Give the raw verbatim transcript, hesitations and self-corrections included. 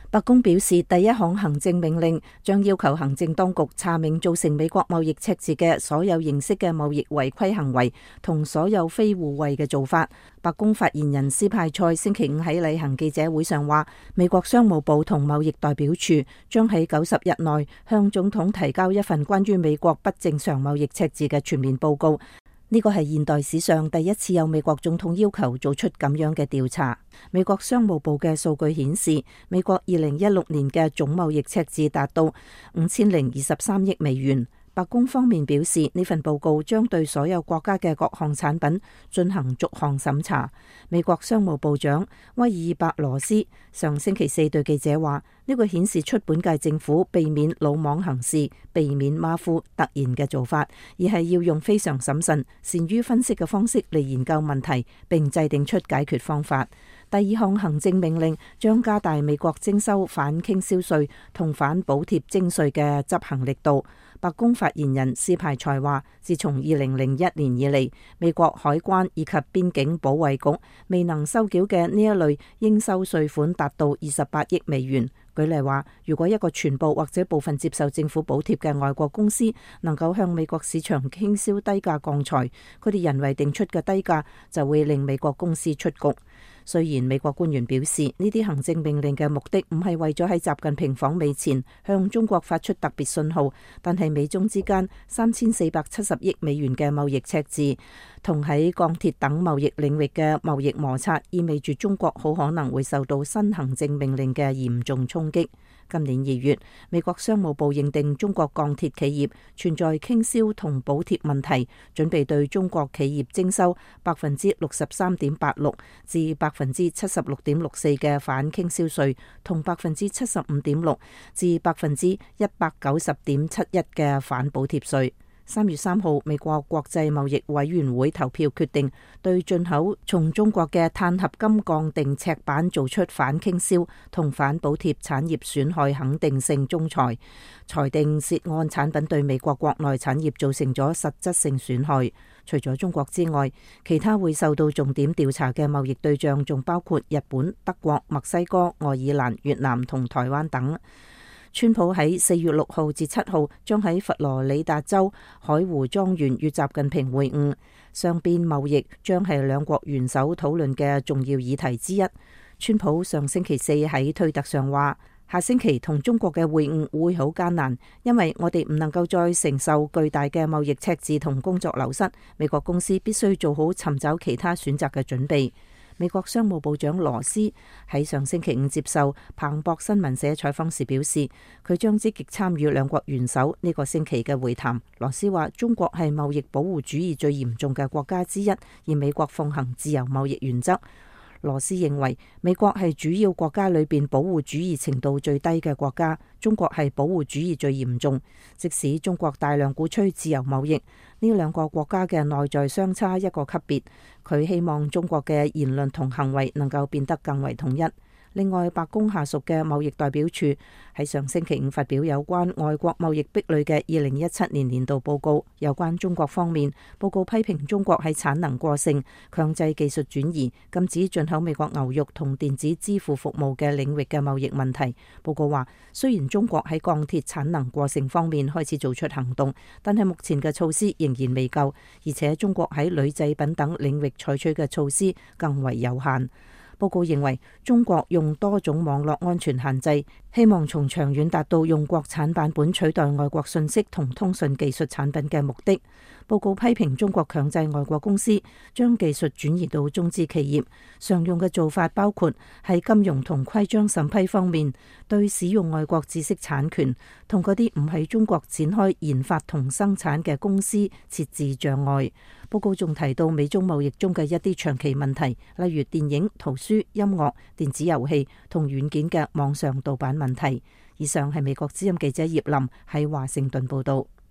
白宮表示，第一項行政命令將要求行政當局查明造成美國貿易赤字嘅所有形式嘅貿易違規行為同所有非互惠嘅做法。白宮發言人斯派塞星期五喺例行記者會上話，美國商務部同貿易代表處將喺九十日內向總統提交一份關於美國不正常貿易赤字嘅全面報告。呢個係現代史上第一次有美國總統要求做出咁樣嘅調查。美國商務部嘅數據顯示，美國二零一六年嘅總貿易赤字達到五千零二十三億美元。白宮方面表示，呢份報告將對所有國家嘅各項產品進行逐項審查。美國商務部長威爾伯羅斯上星期四對記者話，呢個顯示出本屆政府避免魯莽行事，避免馬虎突然嘅做法，而係要用非常審慎、善於分析嘅方式嚟研究問題，並制定出解決方法。第二項行政命令將加大美國徵收反傾銷稅同反補貼徵稅嘅執行力度。白宮發言人斯派塞話，自從二零零一年以嚟，美國海關以及邊境保衛局未能收繳嘅呢一類應收稅款達到二十八億美元。舉例話，如果一個全部或者部分接受政府補貼嘅外國公司能夠向美國市場傾銷低價鋼材，佢哋人為定出嘅低價就會令美國公司出局。雖然美國官員表示，呢啲行政命令嘅目的唔係為咗喺習近平訪美前向中國發出特別信號，但係美中之間三千四百七十億美元嘅貿易赤字同喺鋼鐵等貿易領域嘅貿易摩擦，意味住中國好可能會受到新行政命令嘅嚴重衝擊。今年二月，美國商務部認定中國鋼鐵企業存在傾銷同補貼問題，準備對中國企業徵收百分之六十三點八六至百分之七十六點六四嘅反傾銷稅，同百分之七十五點六至百分之一百九十點七一嘅反補貼稅。三月三號，美國國際貿易委員會投票決定對進口從中國嘅碳合金鋼定尺板做出反傾銷同反補貼產業損害肯定性仲裁，裁定涉案產品對美國國內產業造成咗實質性損害。除咗中國之外，其他會受到重點調查嘅貿易對象仲包括日本、德國、墨西哥、愛爾蘭、越南同台灣等。川普喺四月六號至七號將喺佛羅里達州海湖莊園與習近平會晤，雙邊貿易將係兩國元首討論嘅重要議題之一。川普上星期四喺推特上話，下星期同中國嘅會晤會好艱難，因為我哋唔能夠再承受巨大嘅貿易赤字同工作流失，美國公司必須做好尋找其他選擇嘅準備。美國商務部長羅斯喺上星期五接受彭博新聞社採訪時表示，佢將積極參與兩國元首呢個星期嘅會談。羅斯話，中國係貿易保護主義最嚴重嘅國家之一，而美國奉行自由貿易原則。羅斯認為美國係主要國家裏邊保護主義程度最低嘅國家，中國係保護主義最嚴重。即使中國大量鼓吹自由貿易，呢兩個國家嘅內在相差一個級別。佢希望中國嘅言論同行為能夠變得更為統一。另外，白宮下屬嘅貿易代表處喺上星期五發表有關外國貿易壁壘嘅二零一七年年度報告。有關中國方面，報告批評中國喺產能過剩、強制技術轉移、禁止進口美國牛肉同電子支付服務嘅領域嘅貿易問題。報告話，雖然中國喺鋼鐵產能過剩方面開始做出行動，但係目前嘅措施仍然未夠，而且中國喺鋁製品等領域採取嘅措施更為有限。報告認為，中國用多種網絡安全限制，希望從長遠達到用國產版本取代外國信息同通訊技術產品嘅目的。報告批評中國強制外國公司將技術轉移到中資企業，常用嘅做法包括喺金融同規章審批方面對使用外國知識產權同嗰啲唔喺中國展開研發同生產嘅公司設置障礙。報告仲提到美中貿易中嘅一啲長期問題，例如電影、圖書、音樂、電子遊戲同軟件嘅網上盜版問題。以上係美國之音記者葉林喺華盛頓報道。